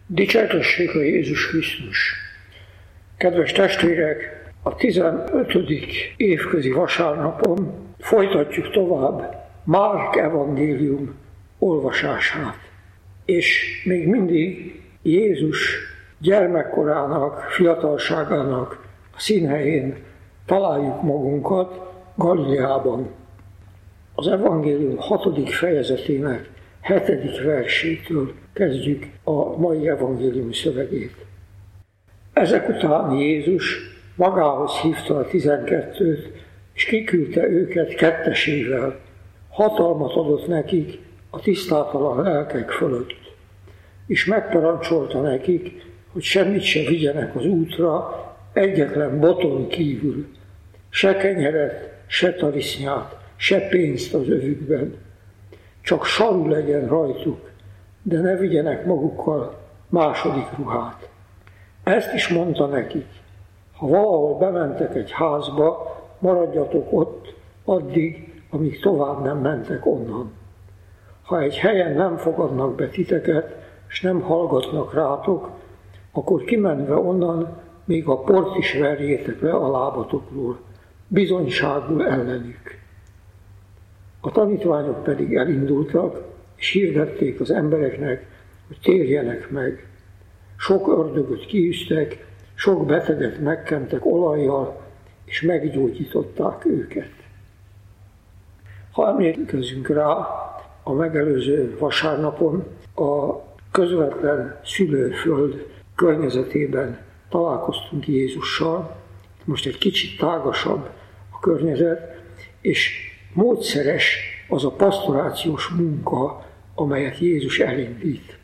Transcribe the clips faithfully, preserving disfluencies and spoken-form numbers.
Dicsértessék a Jézus Krisztus! Kedves testvérek, a tizenötödik évközi vasárnapon folytatjuk tovább Márk evangélium olvasását. És még mindig Jézus gyermekkorának, fiatalságának a színhelyén találjuk magunkat Galileában. Az evangélium hatodik fejezetének hetedik versétől kezdjük a mai evangélium szövegét. Ezek után Jézus magához hívta a tizenkettőt, és kiküldte őket kettesével. Hatalmat adott nekik a tisztátalan lelkek fölött, és megparancsolta nekik, hogy semmit se vigyenek az útra, egyetlen boton kívül, se kenyeret, se tarisznyát, se pénzt az övükben. Csak saru legyen rajtuk, de ne vigyenek magukkal második ruhát. Ezt is mondta nekik: ha valahol bementek egy házba, maradjatok ott addig, amíg tovább nem mentek onnan. Ha egy helyen nem fogadnak be titeket, és nem hallgatnak rátok, akkor kimenve onnan még a port is verjétek le a lábatokról, bizonyságul ellenük. A tanítványok pedig elindultak, és hirdették az embereknek, hogy térjenek meg. Sok ördögöt kiűztek, sok beteget megkentek olajjal, és meggyógyították őket. Ha emlékezünk rá, a megelőző vasárnapon a közvetlen szülőföld környezetében találkoztunk Jézussal. Most egy kicsit tágasabb a környezet, és módszeres az a pastorációs munka, amelyet Jézus elindít.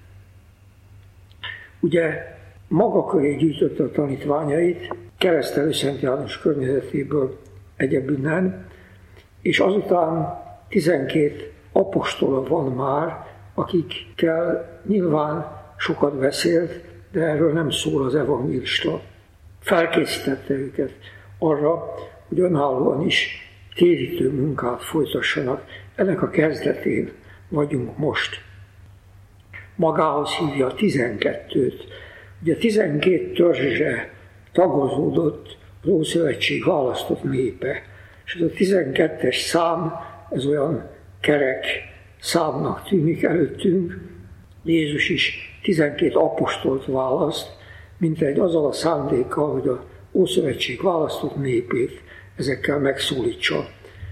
Ugye maga köré gyűjtötte a tanítványait, Keresztelő Szent János környezetéből egyebbinnen, és azután tizenkét apostola van már, akikkel nyilván sokat beszélt, de erről nem szól az evangélista. Felkészítette őket arra, hogy önállóan is térítő munkát folytassanak. Ennek a kezdetén vagyunk most. Magához hívja a tizenkettőt. Ugye tizenkét törzsre tagozódott az Ószövetség választott népe. És ez a tizenkettes szám, ez olyan kerek számnak tűnik előttünk. Jézus is tizenkét apostolt választ, mint egy azzal a szándékkal, hogy az Ószövetség választott népét ezekkel megszólítsa.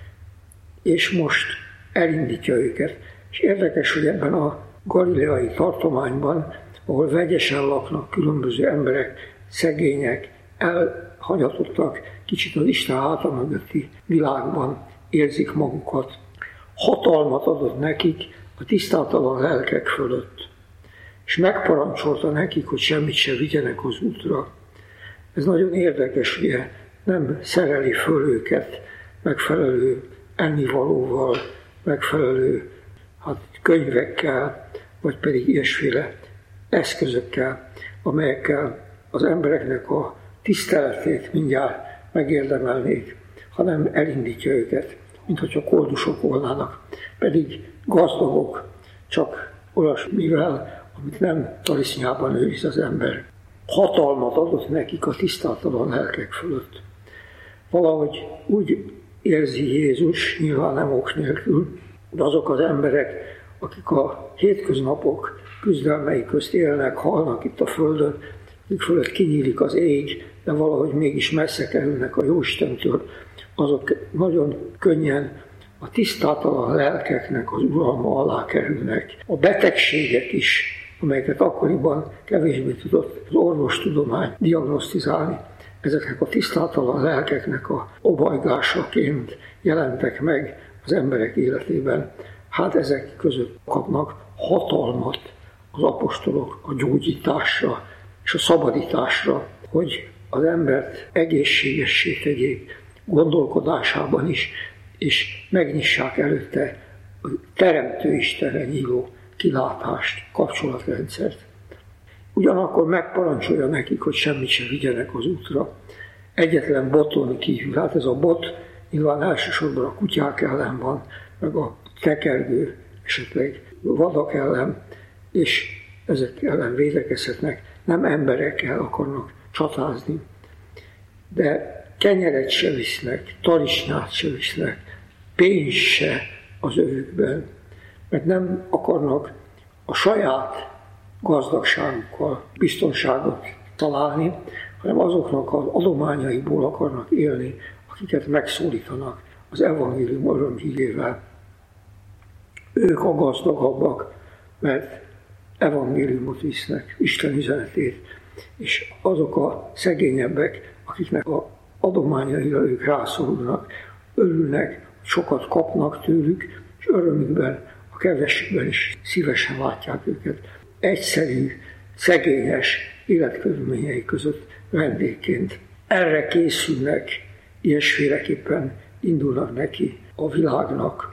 És most elindítja őket. És érdekes, hogy ebben a galileai tartományban, ahol vegyesen laknak különböző emberek, szegények, elhagyatottak, kicsit az Isten háta mögötti világban érzik magukat. Hatalmat adott nekik a tisztátalan lelkek fölött, és megparancsolta nekik, hogy semmit se vigyenek az útra. Ez nagyon érdekes, ugye nem szereli föl őket megfelelő ennivalóval, megfelelő hát, könyvekkel, vagy pedig ilyesféle eszközökkel, amelyekkel az embereknek a tiszteletét mindjárt megérdemelnék, hanem elindítja őket, mintha koldusok volnának, pedig gazdagok, csak olyasmivel, amit nem tarisznyában őriz az ember. Hatalmat adott nekik a tisztátalan lelkek fölött. Valahogy úgy érzi Jézus, nyilván nem ok nélkül, de azok az emberek, akik a hétköznapok küzdelmei közt élnek, halnak itt a földön, akik fölött kinyílik az ég, de valahogy mégis messze kerülnek a Jóistentől, azok nagyon könnyen a tisztátalan lelkeknek az uralma alá kerülnek. A betegségek is, amelyeket akkoriban kevésbé tudott az orvostudomány diagnosztizálni, ezeknek a tisztátalan lelkeknek a obajgásaként jelentek meg az emberek életében. Hát ezek között kapnak hatalmat az apostolok a gyógyításra és a szabadításra, hogy az embert egészségessé tegyék gondolkodásában is, és megnyissák előtte a Teremtő Istenre nyíló kilátást, kapcsolatrendszert. Ugyanakkor megparancsolja nekik, hogy semmit sem vigyenek az útra, egyetlen boton kívül. Hát ez a bot nyilván elsősorban a kutyák ellen van, meg a tekergő, esetleg vadak ellen, és ezek ellen védekezhetnek, nem emberekkel akarnak csatázni. De kenyeret se visznek, talisnyát se visznek, pénz se az övükben, mert nem akarnak a saját gazdagságukkal biztonságot találni, hanem azoknak az adományaiból akarnak élni, akiket megszólítanak az evangélium örömhírével. Ők a gazdagabbak, mert evangéliumot visznek, Isten üzenetét, és azok a szegényebbek, akiknek az adományaira ők rászorulnak, örülnek, sokat kapnak tőlük, és örömükben, a kevesükben is szívesen látják őket. Egyszerű, szegényes életkörülményei között vendégként. Erre készülnek, ilyesféleképpen indulnak neki a világnak.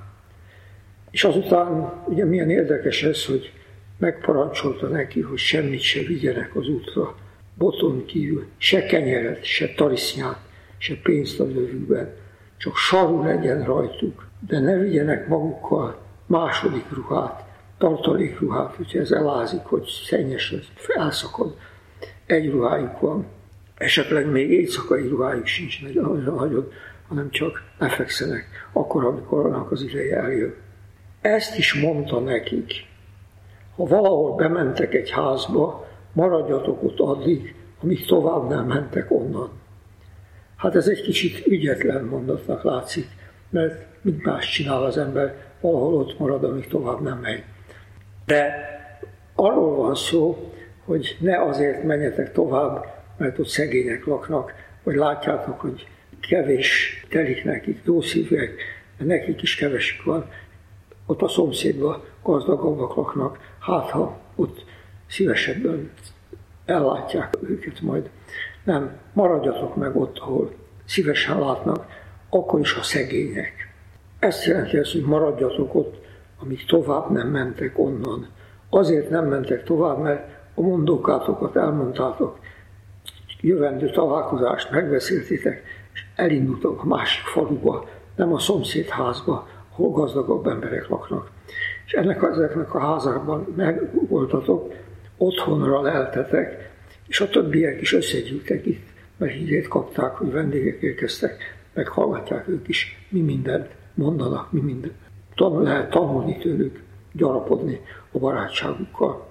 És azután ugye milyen érdekes ez, hogy megparancsolta neki, hogy semmit se vigyenek az útra, boton kívül, se kenyeret, se tarisznyát, se pénzt az övükben, csak saru legyen rajtuk, de ne vigyenek magukkal második ruhát, tartalékruhát, hogyha ez elázik, hogy szennyes lesz, elszakad. Egy ruhájuk van, esetleg még éjszakai ruhájuk sincs nagyon, hanem csak lefekszenek, akkor, amikor annak az ideje eljön. Ezt is mondta nekik, ha valahol bementek egy házba, maradjatok ott addig, amíg tovább nem mentek onnan. Hát ez egy kicsit ügyetlen mondatnak látszik, mert mit más csinál az ember, valahol ott marad, amíg tovább nem megy. De arról van szó, hogy ne azért menjetek tovább, mert ott szegények laknak, vagy látjátok, hogy kevés telik nekik, jó szívűek, de nekik is kevesük van. Ott a szomszédban gazdagabbak laknak, hát ha ott szívesebben ellátják őket majd. Nem, maradjatok meg ott, ahol szívesen látnak, akkor is a szegények. Ezt jelenti az, hogy maradjatok ott, amíg tovább nem mentek onnan. Azért nem mentek tovább, mert a mondókátokat elmondtátok, jövendő találkozást megbeszéltétek, és elindultak a másik faluba, nem a szomszédházba, ahol gazdagabb emberek laknak. És ennek ezeknek a házakban megvoltatok, otthonra leltetek, és a többiek is összegyűltek itt, mert hírét kapták, hogy vendégek érkeztek, meghallgatják ők is, mi mindent mondanak, mi mindent. Tan- lehet tanulni tőlük, gyarapodni a barátságukkal.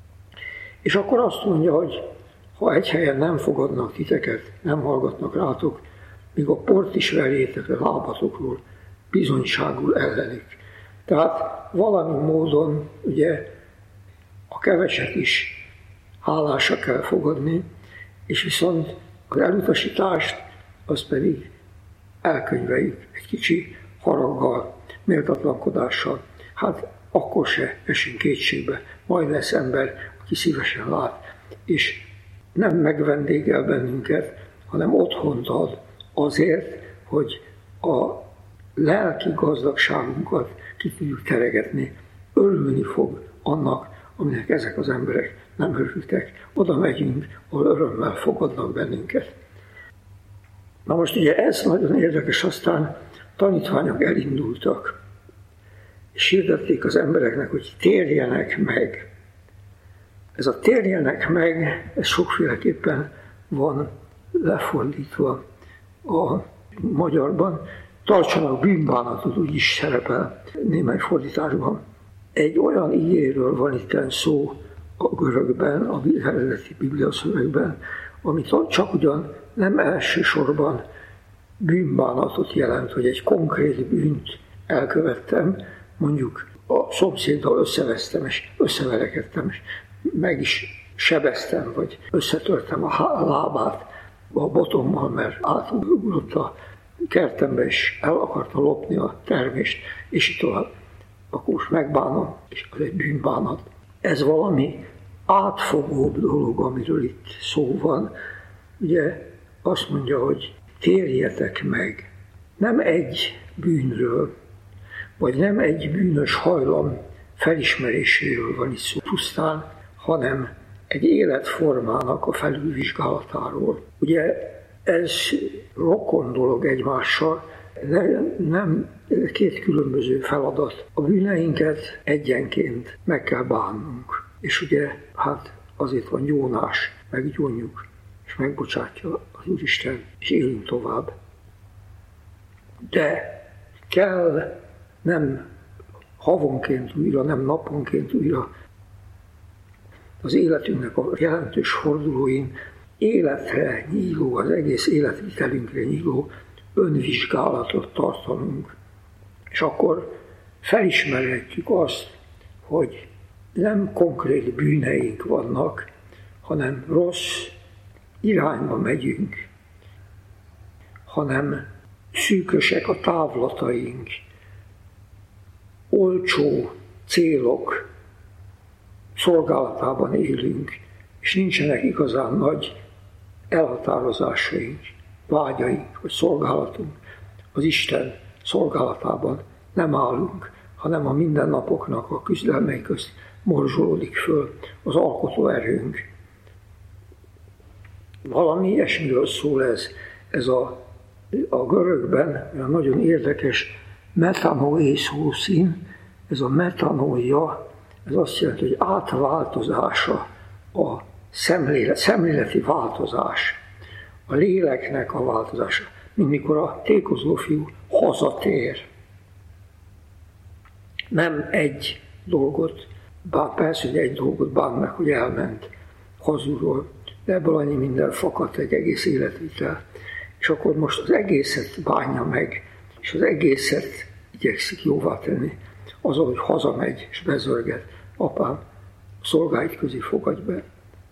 És akkor azt mondja, hogy ha egy helyen nem fogadnak titeket, nem hallgatnak rátok, míg a port is verjétek a lábatokról, bizonyságul ellenik. Tehát valami módon ugye a keveset is hálásra kell fogadni, és viszont az elutasítást, az pedig elkönyveljük egy kicsi haraggal, méltatlankodással. Hát akkor se esünk kétségbe, majd lesz ember, aki szívesen lát, és nem megvendégel bennünket, hanem otthont ad azért, hogy a lelki gazdagságunkat ki tudjuk teregetni. Örülni fog annak, aminek ezek az emberek nem örültek. Oda megyünk, ahol örömmel fogadnak bennünket. Na most ugye ez nagyon érdekes, aztán tanítványok elindultak, és hirdették az embereknek, hogy térjenek meg. Ez a térjenek meg, ez sokféleképpen van lefordítva a magyarban. Tartsanak bűnbánatot, úgy is szerepel némely fordításban. Egy olyan igéről van itt szó a görögben, a eredeti bibliaszövegben, ami csak ugyan nem elsősorban bűnbánatot jelent, hogy egy konkrét bűnt elkövettem, mondjuk a szomszéddal összevesztem, és összeverekedtem, és meg is sebeztem, vagy összetörtem a lábát a botommal, mert átugrott a kertembe, és el akarta lopni a termést, és így tovább. Akkor most megbánom, és az egy bűnbánat. Ez valami átfogóbb dolog, amiről itt szó van. Ugye azt mondja, hogy térjetek meg. Nem egy bűnről, vagy nem egy bűnös hajlam felismeréséről van itt szó pusztán, hanem egy életformának a felülvizsgálatáról. Ugye ez rokon dolog egymással, nem két különböző feladat. A bűneinket egyenként meg kell bánnunk. És ugye, hát azért van Jónás, meggyónjuk, és megbocsátja az Úristen, és élünk tovább. De kell nem havonként újra, nem naponként újra az életünknek a jelentős fordulóin életre nyíló, az egész életvitelünkre nyíló önvizsgálatot tartanunk. És akkor felismerhetjük azt, hogy nem konkrét bűneink vannak, hanem rossz irányba megyünk, hanem szűkösek a távlataink, olcsó célok szolgálatában élünk, és nincsenek igazán nagy elhatározásaink, vágyaink, vagy szolgálatunk. Az Isten szolgálatában nem állunk, hanem a mindennapoknak a küzdelmei közt morzsolódik föl az alkotó erőnk. Valami ilyesmiről szól ez, ez a, a görögben nagyon érdekes metanoé szószín, ez a metanója, ez azt jelenti, hogy átváltozása, a szemlélet, szemléleti változás, a léleknek a változása, mint mikor a tékozó fiú hazatér. Nem egy dolgot, bár persze, hogy egy dolgot bán meg, hogy elment hazulról, de ebből annyi minden fakadt, egy egész életvitel. És akkor most az egészet bánja meg, és az egészet igyekszik jóvá tenni, azon, hogy hazamegy és bezörget, apám, szolgáid közé fogadj be.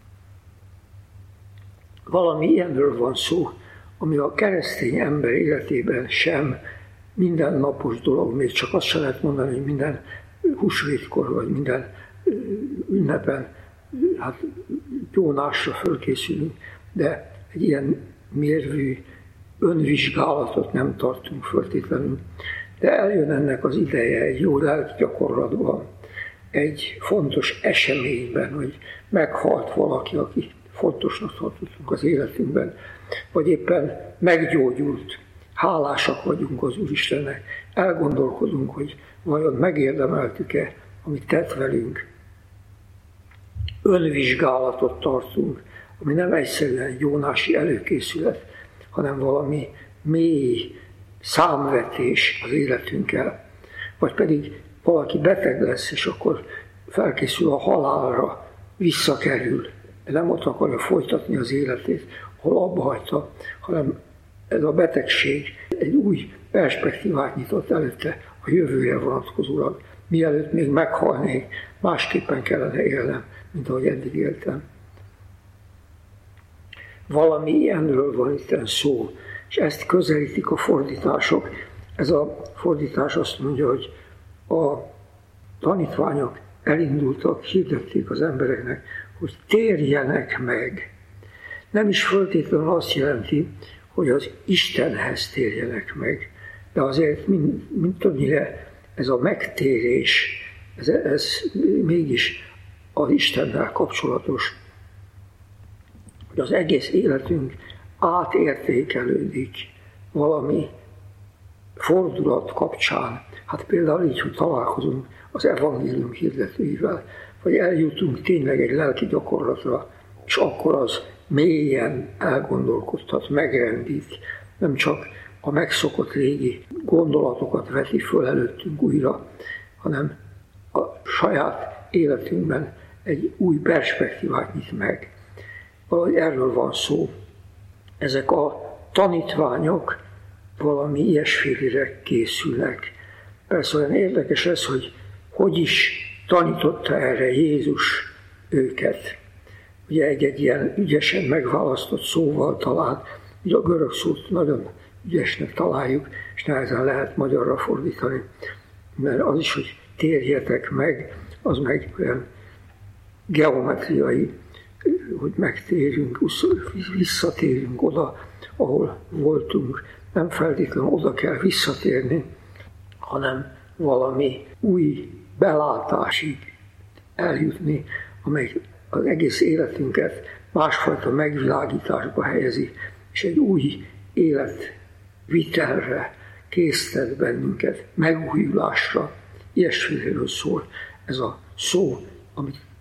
Valami ilyenről van szó, ami a keresztény ember életében sem mindennapos dolog, még csak azt sem lehet mondani, hogy minden húsvétkor, vagy minden ünnepen, hát Jónásra fölkészülünk, de egy ilyen mérvű önvizsgálatot nem tartunk föltétlenül. De eljön ennek az ideje egy jó lelki gyakorlatban, egy fontos eseményben, hogy meghalt valaki, aki fontosnak tartottunk az életünkben, vagy éppen meggyógyult, hálásak vagyunk az Úristennek, elgondolkodunk, hogy vajon megérdemeltük-e, amit tett velünk. Önvizsgálatot tartunk, ami nem egyszerűen egy jónási előkészület, hanem valami mély számvetés az életünkkel. Vagy pedig valaki beteg lesz, és akkor felkészül a halálra, visszakerül, nem ott akarja folytatni az életét, ahol abba hagyta, hanem ez a betegség egy új perspektívát nyitott előtte a jövője vonatkozólag. Mielőtt még meghalnék, másképpen kellene élnem, mint ahogy eddig éltem. Valami ilyenről van itt szó, és ezt közelítik a fordítások. Ez a fordítás azt mondja, hogy a tanítványok elindultak, hirdették az embereknek, hogy térjenek meg. Nem is feltétlenül azt jelenti, hogy az Istenhez térjenek meg, de azért mind, mind többnyire ez a megtérés, ez, ez mégis az Istennel kapcsolatos, hogy az egész életünk átértékelődik valami fordulat kapcsán. Hát például így, hogy találkozunk az evangélium hirdetőivel, vagy eljutunk tényleg egy lelki gyakorlatra, és akkor az mélyen elgondolkodtat, megrendít, nem csak a megszokott régi gondolatokat veti föl előttünk újra, hanem a saját életünkben egy új perspektívát nyit meg. Valahogy erről van szó. Ezek a tanítványok valami ilyesfélére készülnek. Persze olyan érdekes ez, hogy hogy is tanította erre Jézus őket. Ugye egy-egy ilyen ügyesen megválasztott szóval talán, ugye a görög szót nagyon ügyesnek találjuk, és nehezen lehet magyarra fordítani, mert az is, hogy térjetek meg, az meg olyan geometriai, hogy megtérjünk, visszatérjünk oda, ahol voltunk. Nem feltétlenül oda kell visszatérni, hanem valami új belátásig eljutni, amely az egész életünket másfajta megvilágításba helyezi, és egy új életvitelre késztet bennünket, megújulásra. Ilyesmiről szól ez a szó, amit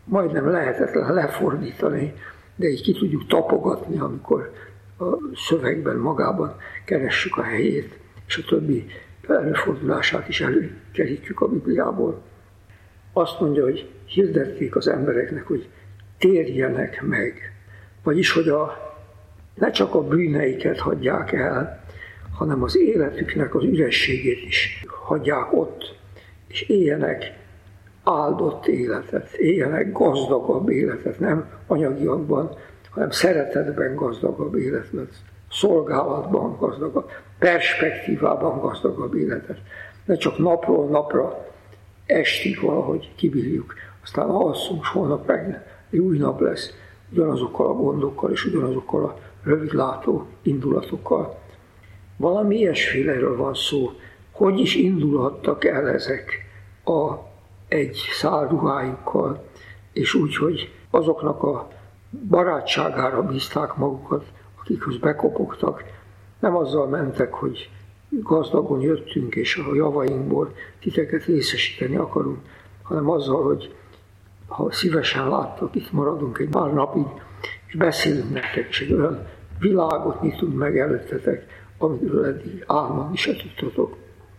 majdnem lehetetlen lefordítani, de így ki tudjuk tapogatni, amikor a szövegben magában keressük a helyét, és a többi előfordulását is előkerítjük a Bibliából. Azt mondja, hogy hirdették az embereknek, hogy térjenek meg. Vagyis, hogy a, ne csak a bűneiket hagyják el, hanem az életüknek az ürességét is hagyják ott, és éljenek áldott életet, éljenek gazdagabb életet, nem anyagiakban, hanem szeretetben gazdagabb életet, szolgálatban gazdagabb, perspektívában gazdagabb életet. Ne csak napról napra, estig valahogy kibírjuk, aztán alszunk, és holnap meg egy új nap lesz, ugyanazokkal a gondokkal és ugyanazokkal a rövidlátó indulatokkal. Valami ilyesféleről van szó, hogy is indulhattak el ezek a egy szál ruhájukkal, és úgy, hogy azoknak a barátságára bízták magukat, akikhöz bekopogtak. Nem azzal mentek, hogy gazdagon jöttünk, és a javainkból titeket részesíteni akarunk, hanem azzal, hogy ha szívesen láttok, itt maradunk egy pár napig, és beszélünk nektek, és egy olyan világot nyitunk meg előttetek, amiről eddig álmodni se tudtatok.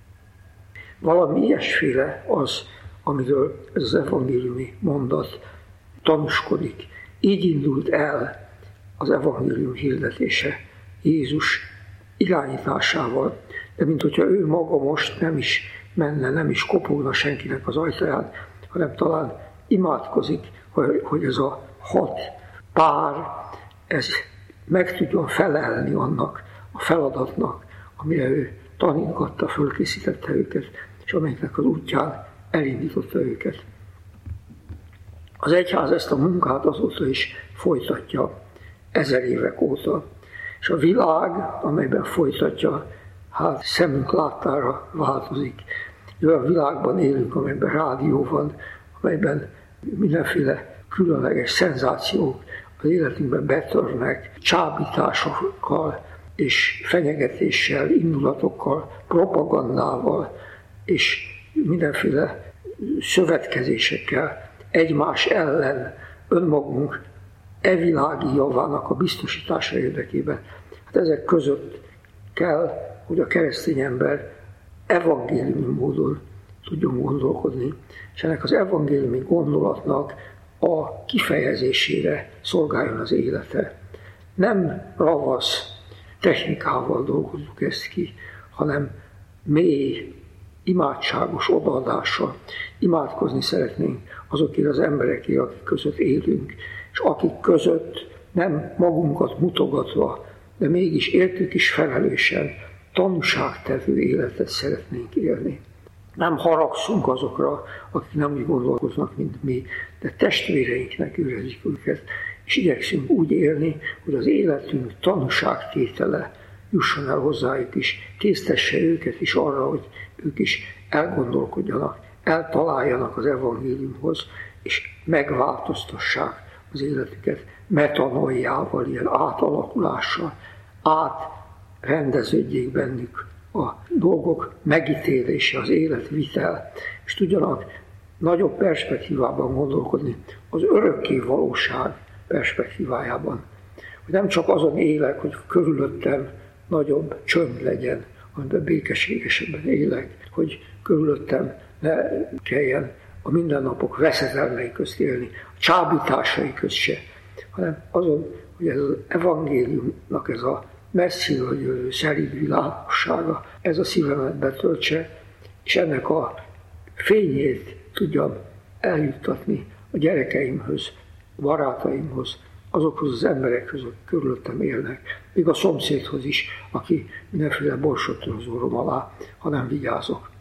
Valami ilyesféle az, amiről ez az evangéliumi mondat tanúskodik. Így indult el az evangélium hirdetése Jézus irányításával, de mint hogyha ő maga most nem is menne, nem is kopogna senkinek az ajtaján, hanem talán imádkozik, hogy ez a hat pár, ez meg tudjon felelni annak a feladatnak, amire ő tanítgatta, fölkészítette őket, és amelyiknek az útján elindította őket. Az egyház ezt a munkát azóta is folytatja, ezer évek óta, és a világ, amelyben folytatja, hát szemünk láttára változik. Olyan világban élünk, amelyben rádió van, amelyben mindenféle különleges szenzációk az életünkben betörnek, csábításokkal és fenyegetéssel, indulatokkal, propagandával és mindenféle szövetkezésekkel egymás ellen önmagunk evilági javának a biztosítása érdekében. Hát ezek között kell, hogy a keresztény ember evangéliumi módon tudjon gondolkodni, és ennek az evangéliumi gondolatnak a kifejezésére szolgáljon az élete. Nem ravasz technikával dolgozzuk ezt ki, hanem mély, imádságos odaadással. Imádkozni szeretnénk azokért az emberekért, akik között élünk, és akik között nem magunkat mutogatva, de mégis értük is felelősen, tanúságtevő életet szeretnénk élni. Nem haragszunk azokra, akik nem úgy gondolkoznak, mint mi, de testvéreinknek ürezik őket, és igyekszünk úgy élni, hogy az életünk tanúságtétele jusson el hozzájuk is, késztesse őket is arra, hogy ők is elgondolkodjanak, eltaláljanak az evangéliumhoz, és megváltoztassák az életüket metanoiával, ilyen átalakulással, átrendeződjék bennük a dolgok megítélése, az életvitel, és tudjanak nagyobb perspektívában gondolkodni, az örökké valóság perspektívájában. Hogy nem csak azon élek, hogy körülöttem nagyobb csönd legyen, amiben békességesebben élek, hogy körülöttem ne kelljen a mindennapok veszedelmei közt élni, a csábításai közt se, hanem azon, hogy ez az evangéliumnak ez a messziről jövő szerint világossága, ez a szívemet betöltse, és ennek a fényét tudjam eljuttatni a gyerekeimhöz, a barátaimhoz, azokhoz az emberekhez, akik körülöttem élnek, még a szomszédhoz is, aki mindenféle borsot tör az orrom alá, ha nem vigyázok.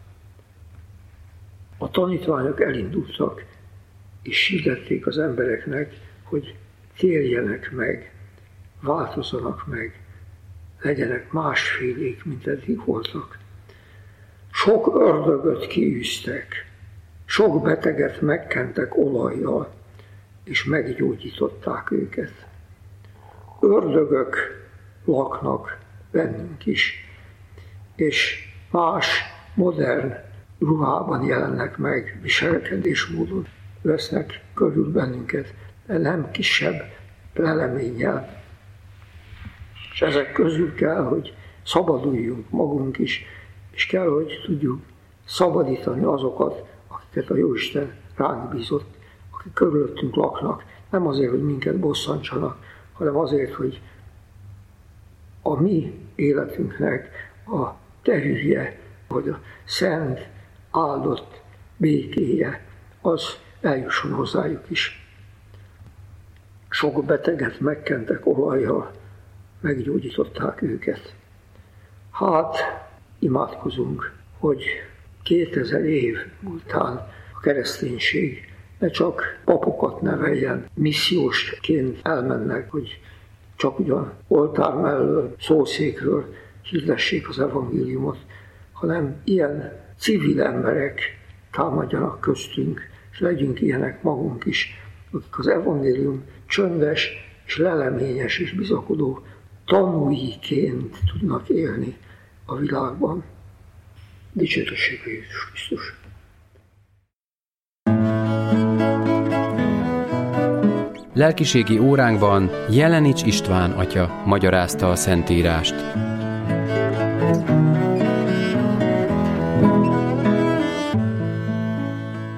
A tanítványok elindultak, és hirdették az embereknek, hogy térjenek meg, változzanak meg, legyenek másfélék, mint eddig voltak. Sok ördögöt kiűztek, sok beteget megkentek olajjal, és meggyógyították őket. Ördögök laknak bennünk is, és más, modern ruhában jelennek meg viselkedésmódon. vesznek körül bennünket, de nem kisebb leleménnyel. És ezek közül kell, hogy szabaduljunk magunk is, és kell, hogy tudjuk szabadítani azokat, akiket a Jóisten ránk bízott, akik körülöttünk laknak. Nem azért, hogy minket bosszantsanak, hanem azért, hogy a mi életünknek a terülje, vagy a szent, áldott békéje, az eljusson hozzájuk is. Sok beteget megkentek olajjal, meggyógyították őket. Hát, imádkozunk, hogy kétezer év után a kereszténység ne csak papokat neveljen, missziósként elmennek, hogy csak ugyan oltár mellől, szószékről hirdessék az evangéliumot, hanem ilyen civil emberek támadjanak köztünk, és legyünk ilyenek magunk is, akik az evangélium csöndes és leleményes és bizakodó tanúiként tudnak élni a világban. Dicsőség a Jézus Krisztus! Lelkiségi óránkban Jelenics István atya magyarázta a Szentírást.